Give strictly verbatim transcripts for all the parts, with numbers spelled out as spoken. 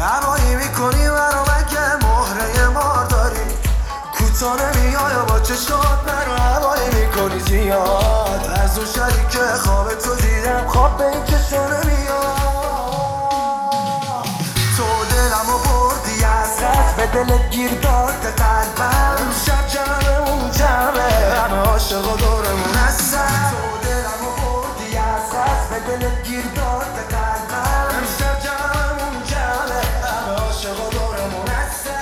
هوایی میکنی منو مگه مهره مار داری کوتا نمیای با چشات منو هوایی میکنی زیاد از اون شبی که خواب تو دیدم خواب به این چشا نمیاد تو دلمو بردی از دست به دلت گیر داد قلبم امشب جمعمون جمعه همه عاشق و دورمون هستن تو دلمو بردی از دست به دلت گیر داد قلبم امشب جمعمون جمعه همه عاشق و دورمون هستن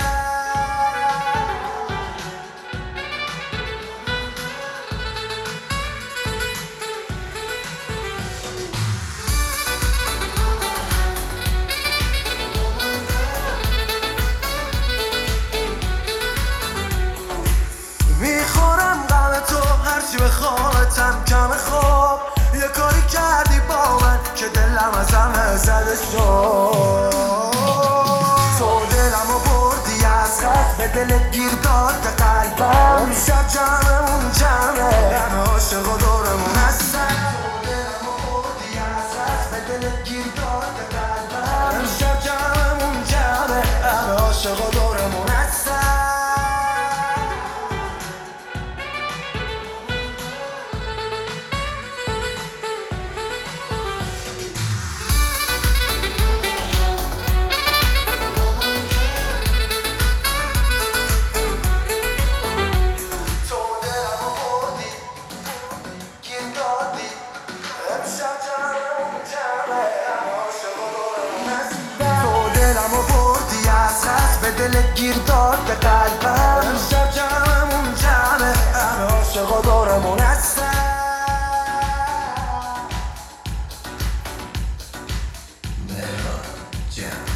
میخورم غم تو هرچی بخوامتم کم خواب یه کاری کردی با من که دلم از همه زده شد تو دلمو بردی از دست به دلت گیر داد قلبم امشب جمعمون جمعه همه عاشق و دورمون هستن تو دلمو بردی از دست به دلت گیر داد قلبم امشب جمعمون جمعه همه عاشق و دورمون هستن به دلت گیر داد قلبم امشب جمعمون جمعه همه عاشق و دورمون هستن مهران جمع